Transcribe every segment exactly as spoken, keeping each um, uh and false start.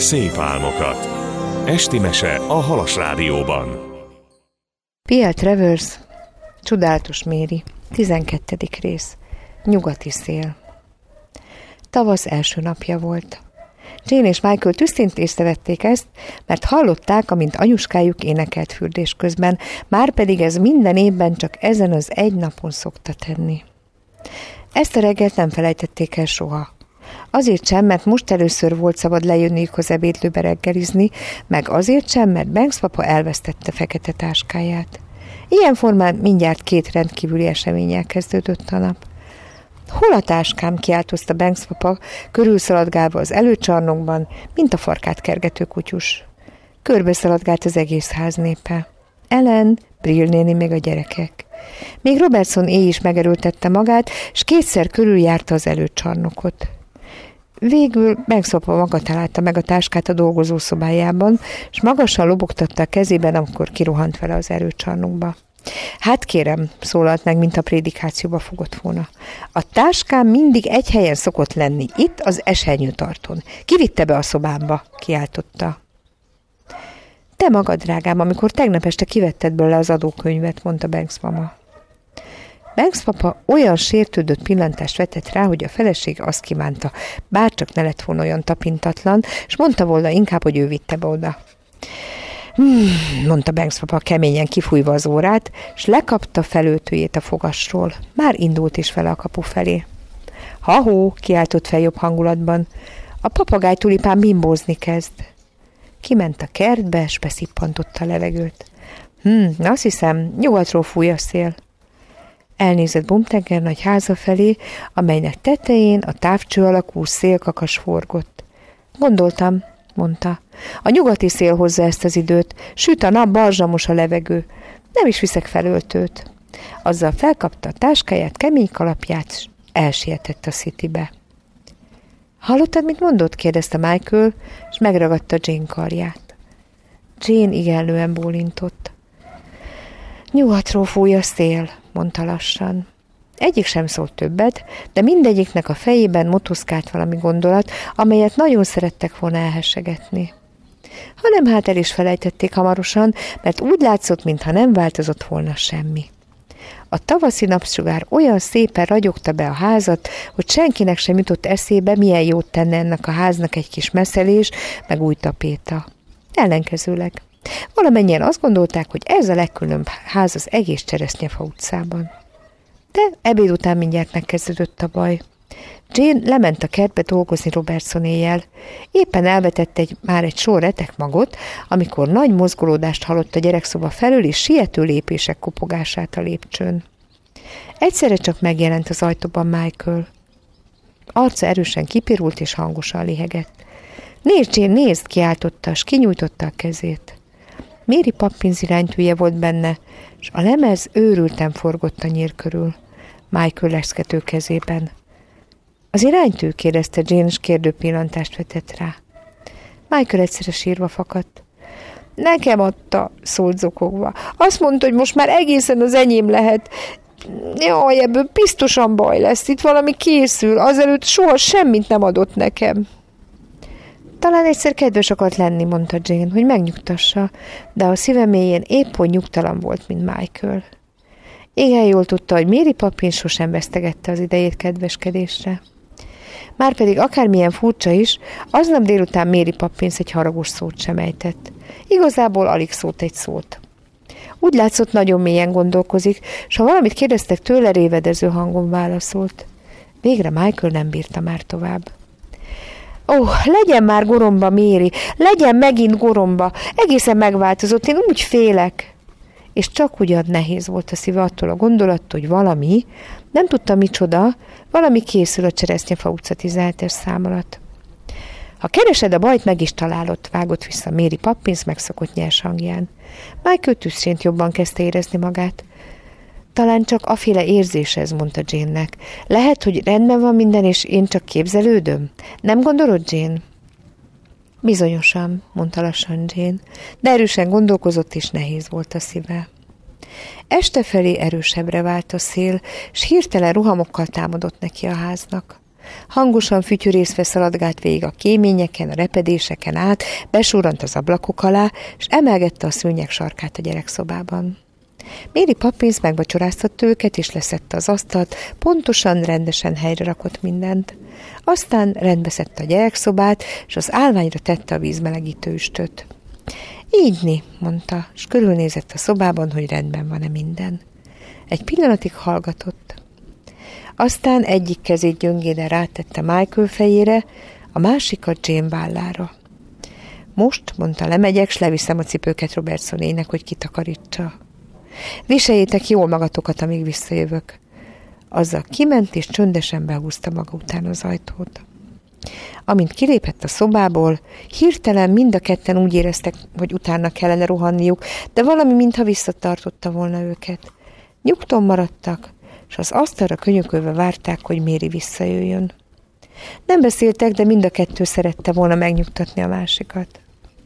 szép álmokat. Esti mese a Halas Rádióban. P L. Travers, Csodálatos Mary, tizenkettedik rész. Nyugati szél. Tavasz első napja volt. Jane és Michael tüsztént észrevették ezt, mert hallották, amint anyuskájuk énekelt fürdés közben, márpedig ez minden évben csak ezen az egy napon szokta tenni. Ezt a reggelt nem felejtették el soha. Azért sem, mert most először volt szabad lejönniük az ebédlőbe reggelizni, meg azért sem, mert Banks papa elvesztette fekete táskáját. Ilyen formán mindjárt két rendkívüli eseménnyel kezdődött a nap. Hol a táskám? Kiáltozta Banks papa, körülszaladgálva az előcsarnokban, mint a farkát kergető kutyus. Körbeszaladgált az egész ház népe. Ellen, Brill néni, még a gyerekek. Még Robertson éj is megerőltette magát, s kétszer körüljárta az előcsarnokot. Végül Banks papa maga találta meg a táskát a dolgozószobájában, s magasan lobogtatta a kezében, amikor kirohant vele az előcsarnokba. Hát kérem, szólalt meg, mint a prédikációba fogott volna. A táskám mindig egy helyen szokott lenni, itt az esernyőtartón. Ki vitte be a szobámba? Kiáltotta. Te magad, drágám, amikor tegnap este kivetted belőle az adókönyvet, mondta Banks mama. Banks papa olyan sértődött pillantást vetett rá, hogy a feleség azt kívánta, bárcsak ne lett volna olyan tapintatlan, és mondta volna inkább, hogy ő vitte be oda. Hmm, mondta Banks papa keményen kifújva az órát, és lekapta felöltőjét a fogasról. Már indult is vele a kapu felé. Ha-hó, kiáltott fel jobb hangulatban. A papagáj tulipán bimbózni kezd. Kiment a kertbe, és beszippantotta a levegőt. Hmm, azt hiszem, nyugatról fúj a szél. Elnézett Bumtenger nagy háza felé, amelynek tetején a távcső alakú szélkakas forgott. Gondoltam, mondta. A nyugati szél hozza ezt az időt, süt a nap, barzsamos a levegő. Nem is viszek felöltőt. Azzal felkapta a táskáját, kemény kalapját, és elsietett a Citybe. Hallottad, mit mondott? Kérdezte Michael, és megragadta Jane karját. Jane igenlően bólintott. Nyugatról fúj a szél, mondta lassan. Egyik sem szólt többet, de mindegyiknek a fejében motoszkált valami gondolat, amelyet nagyon szerettek volna elhessegetni. Hanem hát el is felejtették hamarosan, mert úgy látszott, mintha nem változott volna semmi. A tavaszi napsugár olyan szépen ragyogta be a házat, hogy senkinek sem jutott eszébe, milyen jót tenne ennek a háznak egy kis messzelés, meg új tapéta. Ellenkezőleg. Valamennyien azt gondolták, hogy ez a legkülönbb ház az egész Cseresznyefa utcában. De ebéd után mindjárt megkezdődött a baj. Jane lement a kertbe dolgozni Robertsonéjjel. Éppen elvetett egy, már egy sor retekmagot, amikor nagy mozgolódást hallott a gyerekszoba felől, és siető lépések kopogását a lépcsőn. Egyszerre csak megjelent az ajtóban Michael. Arca erősen kipirult, és hangosan lihegett. Nézd, Jane, nézd! Kiáltotta, s kinyújtotta a kezét. Mary Poppins iránytűje volt benne, és a lemez őrülten forgott a nyír körül, Michael leszkető kezében. Az iránytű? Kérdezte Jane, és kérdő pillantást vetett rá. Michael egyszerre sírva fakadt. Nekem adta, szólt zokogva. Azt mondta, hogy most már egészen az enyém lehet. Jaj, ebből biztosan baj lesz, itt valami készül, azelőtt soha semmit nem adott nekem. Talán egyszer kedves akart lenni, mondta Jane, hogy megnyugtassa, de a szíve mélyén épp hogy nyugtalan volt, mint Michael. Igen jól tudta, hogy Mary Poppins sosem vesztegette az idejét kedveskedésre. Márpedig akármilyen furcsa is, aznap délután Mary Poppins egy haragos szót sem ejtett. Igazából alig szólt egy szót. Úgy látszott, nagyon mélyen gondolkozik, s ha valamit kérdeztek tőle, révedező hangon válaszolt. Végre Michael nem bírta már tovább. Ó, oh, legyen már goromba, Mary, legyen megint goromba, egészen megváltozott, én úgy félek. És csak ugyan nehéz volt a szíve attól a gondolattól, hogy valami, nem tudta micsoda, valami készül a Cseresznyefa utca tizenhetes szám alatt. Ha keresed a bajt, meg is találod, vágott vissza Mary Poppins megszokott nyers hangján. Michael tüsszént jobban kezdte érezni magát. Talán csak aféle érzés ez, mondta Jane-nek. Lehet, hogy rendben van minden, és én csak képzelődöm? Nem gondolod, Jane? Bizonyosan, mondta lassan Jane, de erősen gondolkozott, és nehéz volt a szíve. Este felé erősebbre vált a szél, s hirtelen rohamokkal támadott neki a háznak. Hangosan fütyörészve szaladgált végig a kéményeken, a repedéseken át, besúrant az ablakok alá, és emelgette a szőnyeg sarkát a gyerekszobában. Mary Poppins megvacsoráztatta őket, és leszedte az asztalt, pontosan, rendesen helyre rakott mindent. Aztán rendbeszedte a gyerekszobát, és az állványra tette a vízmelegítő üstöt. Ígyni, mondta, és körülnézett a szobában, hogy rendben van-e minden. Egy pillanatig hallgatott. Aztán egyik kezét gyöngéden rátette Michael fejére, a másikat Jane vállára. Most, mondta, lemegyek, s leviszem a cipőket Robertsonének, hogy kitakarítsa. Viseljétek jól magatokat, amíg visszajövök. Azzal kiment, és csöndesen behúzta maga után az ajtót. Amint kilépett a szobából, hirtelen mind a ketten úgy éreztek, hogy utána kellene rohanniuk, de valami mintha visszatartotta volna őket. Nyugton maradtak, és az asztalra könyökölve várták, hogy Mary visszajöjjön. Nem beszéltek, de mind a kettő szerette volna megnyugtatni a másikat.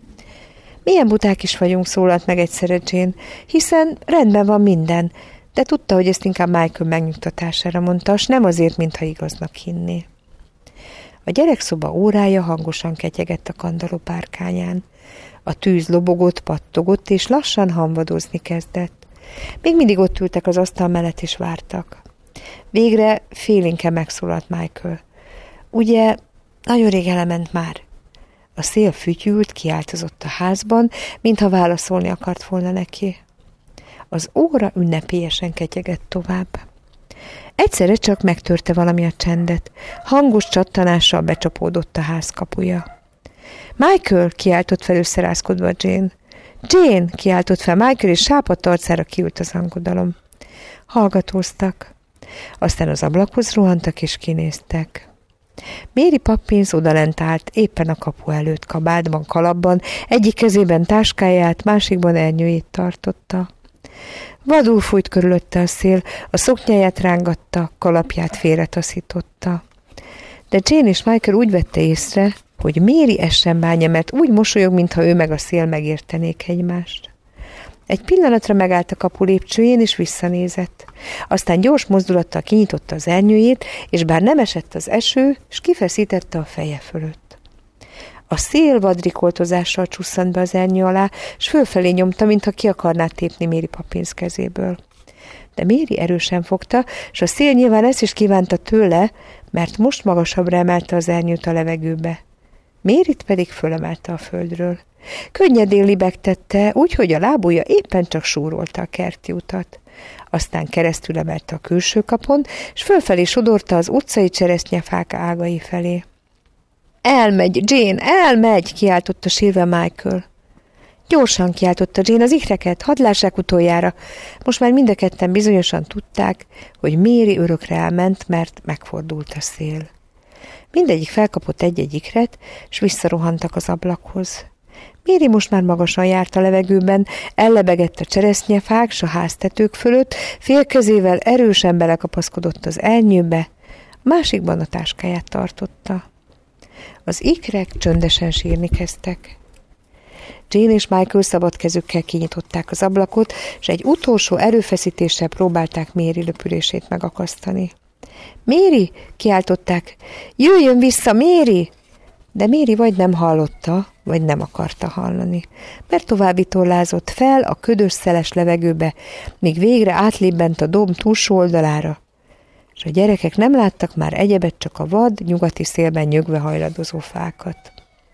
Milyen buták is vagyunk, szólalt meg egyszerre Jane, hiszen rendben van minden, de tudta, hogy ezt inkább Michael megnyugtatására mondta, s nem azért, mintha igaznak hinné. A gyerekszoba órája hangosan ketyegett a kandalló párkányán. A tűz lobogott, pattogott, és lassan hamvadozni kezdett. Még mindig ott ültek az asztal mellett, és vártak. Végre félénken megszólalt Michael. Ugye, nagyon rég element már. A szél fütyült, kiáltozott a házban, mintha válaszolni akart volna neki. Az óra ünnepélyesen ketyegett tovább. Egyszerre csak megtörte valami a csendet. Hangos csattanással becsapódott a ház kapuja. Michael, kiáltott fel összerázkodva Jane. Jane, kiáltott fel Michael, és sápadt arcára kiült az angodalom. Hallgatóztak. Aztán az ablakhoz rohantak, és kinéztek. Mary Poppins odalent állt, éppen a kapu előtt, kabátban, kalapban, egyik kezében táskáját, másikban ernyőjét tartotta. Vadul fújt körülötte a szél, a szoknyáját rángatta, kalapját félretaszította. De Jane és Michael úgy vette észre, hogy Mary ezt sem bánja, mert úgy mosolyog, mintha ő meg a szél megértenék egymást. Egy pillanatra megállt a kapu lépcsőjén, és visszanézett. Aztán gyors mozdulattal kinyitotta az ernyőjét, és bár nem esett az eső, s kifeszítette a feje fölött. A szél vadrikoltozással csusszant be az ernyő alá, s fölfelé nyomta, mintha ki akarná tépni Mary Poppins kezéből. De Mary erősen fogta, s a szél nyilván ezt is kívánta tőle, mert most magasabbra emelte az ernyőt a levegőbe. Maryt pedig fölemelte a földről. Könnyedén libegtette, úgyhogy a lábúja éppen csak súrolta a kerti utat. Aztán keresztül emelte a külső kapon, s fölfelé sodorta az utcai cseresznyefák ágai felé. Elmegy, Jane, elmegy, kiáltotta sírva Michael. Gyorsan kiáltotta Jane az ikreket, hadd lássák utoljára. Most már mind a ketten bizonyosan tudták, hogy Mary örökre elment, mert megfordult a szél. Mindegyik felkapott egy-egy ikret, s visszarohantak az ablakhoz. Mary most már magasan járt a levegőben, ellebegett a cseresznyefák s a háztetők fölött, félkezével erősen belekapaszkodott az ernyőbe, a másikban a táskáját tartotta. Az ikrek csöndesen sírni kezdtek. Jane és Michael szabad kezükkel kinyitották az ablakot, és egy utolsó erőfeszítéssel próbálták Mary löpülését megakasztani. Mary, kiáltották, jöjjön vissza, Mary! De Mary vagy nem hallotta, vagy nem akarta hallani, mert tovább vitorlázott fel a ködös szeles levegőbe, míg végre átlébbent a domb túlsó oldalára, és a gyerekek nem láttak már egyebet, csak a vad, nyugati szélben nyögve hajladozó fákat.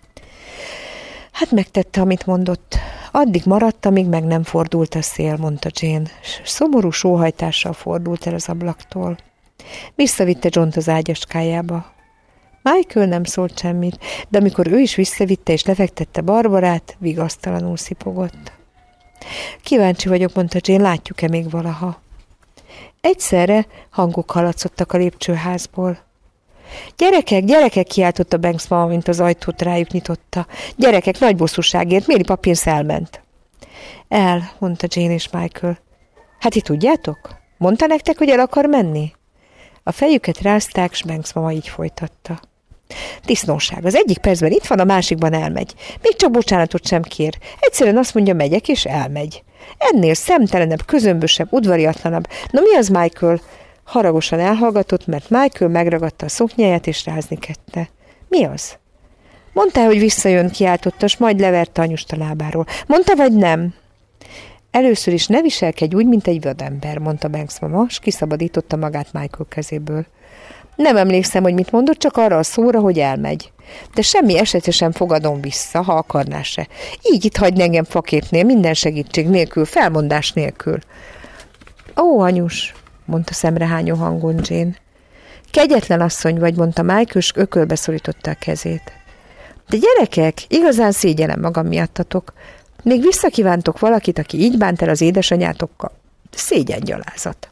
Hát megtette, amit mondott. Addig maradt, amíg meg nem fordult a szél, mondta Jane, s szomorú sóhajtással fordult el az ablaktól. Visszavitte Johnt az ágyaskájába. Michael nem szólt semmit, de amikor ő is visszavitte és lefektette Barbarát, vigasztalanul szipogott. Kíváncsi vagyok, mondta Jane, látjuk-e még valaha? Egyszerre hangok hallatszottak a lépcsőházból. Gyerekek, gyerekek, kiáltotta Banks mama, mint az ajtót rájuk nyitotta. Gyerekek, nagy bosszúságért, Mary Poppins elment. El, mondta Jane és Michael. Hát ti tudjátok? Mondta nektek, hogy el akar menni? A fejüket rázták, s Banks mama így folytatta. Disznóság, az egyik percben itt van, a másikban elmegy. Még csak bocsánatot sem kér. Egyszerűen azt mondja, megyek, és elmegy. Ennél szemtelenebb, közömbösebb, udvariatlanabb. Na mi az, Michael? Haragosan elhallgatott, mert Michael megragadta a szoknyáját, és rázni kezdte. Mi az? Mondtál, hogy visszajön, kiáltotta, s majd leverte anyusta lábáról. Mondta, vagy nem? Először is ne viselkedj úgy, mint egy vadember, mondta Banks mama, s kiszabadította magát Michael kezéből. Nem emlékszem, hogy mit mondott, csak arra a szóra, hogy elmegy. De semmi esetre sem fogadom vissza, ha akarná se. Így itt hagyj engem faképnél, minden segítség nélkül, felmondás nélkül. Ó, anyus, mondta szemrehányó hangon Jane. Kegyetlen asszony vagy, mondta Michael, s ökölbe szorította a kezét. De gyerekek, igazán szégyellem magam miattatok. Még visszakívántok valakit, aki így bánt el az édesanyátokkal. Szégyengyalázat.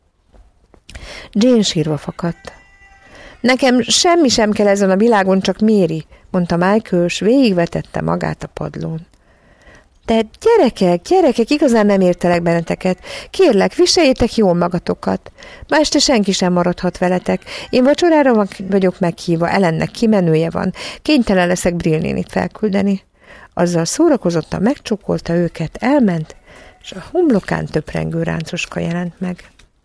Jane sírva fakadt. Nekem semmi sem kell ezen a világon, csak Mary, mondta Michael, s végigvetette magát a padlón. De gyerekek, gyerekek, igazán nem értelek benneteket. Kérlek, viseljétek jól magatokat. Ma este senki sem maradhat veletek. Én vacsorára vagyok meghívva, Ellennek kimenője van. Kénytelen leszek Brill nénit felküldeni. Azzal szórakozottan megcsókolta őket, elment, és a homlokán töprengő ráncoska jelent meg.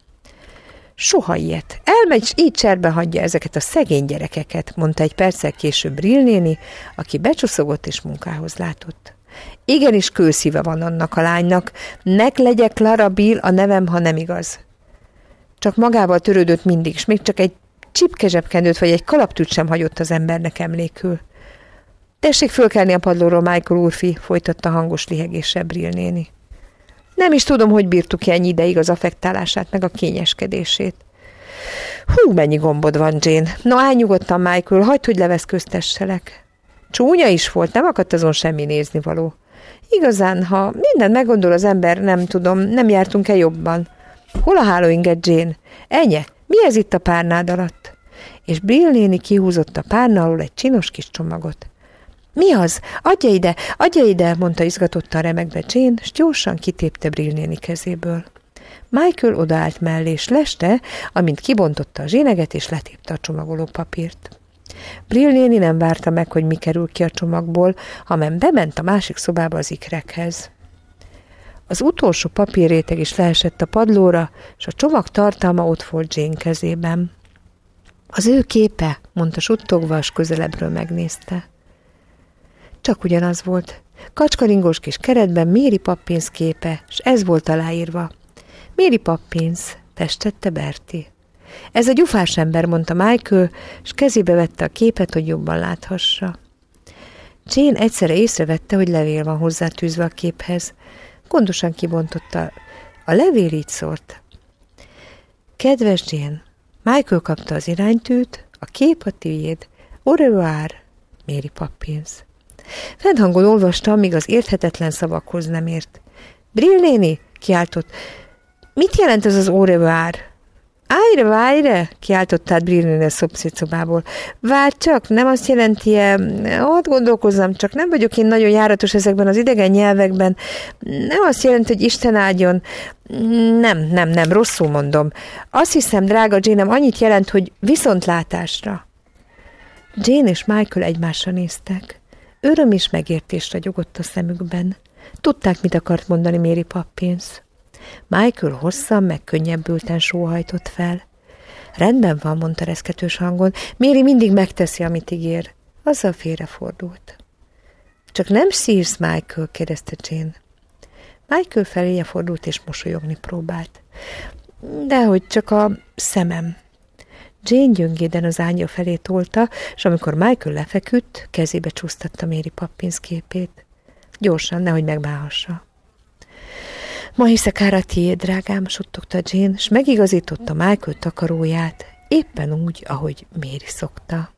Soha ilyet. Elmegy, és így cserbe hagyja ezeket a szegény gyerekeket, mondta egy perccel később Brill néni, aki becsuszogott és munkához látott. Igenis kőszíve van annak a lánynak, nek legyek Clara Bill a nevem, ha nem igaz. Csak magával törődött mindig, és még csak egy csipkezsebkendőt vagy egy kalaptűt sem hagyott az embernek emlékül. Tessék fölkelni a padlóról, Michael úrfi, folytatta hangos lihegéssel Brill néni. Nem is tudom, hogy bírtuk ki ennyi ideig az affektálását, meg a kényeskedését. Hú, mennyi gombod van, Jane. Na, állj nyugodtan, Michael, hagyd, hogy leveszköztesselek. Csúnya is volt, nem akadt azon semmi néznivaló. Igazán, ha mindent meggondol az ember, nem tudom, nem jártunk-e jobban. Hol a hálóinget, Jane? Ennyi, mi ez itt a párnád alatt? És Brill néni kihúzott a párna alól egy csinos kis csomagot. Mi az? Adja ide, adja ide, mondta izgatottan remegve Jane, s gyorsan kitépte Brill néni kezéből. Michael odaállt mellé, és leste, amint kibontotta a zséneget, és letépte a csomagoló papírt. Brill néni nem várta meg, hogy mi kerül ki a csomagból, hanem bement a másik szobába az ikrekhez. Az utolsó papírréteg is leesett a padlóra, és a csomag tartalma ott volt Jane kezében. Az ő képe, mondta suttogva, s közelebbről megnézte. Csak ugyanaz volt. Kacskaringós kis keretben Mary Poppins képe, s ez volt aláírva. Mary Poppins, testette Bertie. Ez a gyufás ember, mondta Michael, s kezébe vette a képet, hogy jobban láthassa. Jane egyszerre észrevette, hogy levél van hozzátűzve a képhez. Gondosan kibontotta. A levél így szólt. Kedves Jane, Michael kapta az iránytűt, a kép a tiéd. Au revoir, Mary Poppins. Fennhangon olvasta, amíg az érthetetlen szavakhoz nem ért. Brill néni, kiáltott. Mit jelent ez az au revoir? Ájre, vájre, kiáltott át Brill néni a szomszédszobából. Várj csak, nem azt jelenti-e, ott gondolkozzam, csak nem vagyok én nagyon járatos ezekben az idegen nyelvekben. Nem azt jelenti, hogy Isten áldjon. Nem, nem, nem, rosszul mondom. Azt hiszem, drága Jane-em, annyit jelent, hogy viszontlátásra. Jane és Michael egymásra néztek. Öröm és megértés ragyogott a szemükben. Tudták, mit akart mondani Mary Poppins. Michael hosszan, meg könnyebbülten sóhajtott fel. Rendben van, mondta reszketős hangon. Mary mindig megteszi, amit ígér. Azzal félrefordult. Csak nem sírsz, Michael? kérdezte Jane. Michael feléje fordult és mosolyogni próbált. Dehogy csak a szemem. Jane gyöngéden az ágya felé tolta, és amikor Michael lefeküdt, kezébe csúsztatta Mary Poppins képét. Gyorsan, nehogy megbáhassa. Ma hiszekára tiéd, drágám, suttogta Jane, s megigazította Michael takaróját, éppen úgy, ahogy Mary szokta.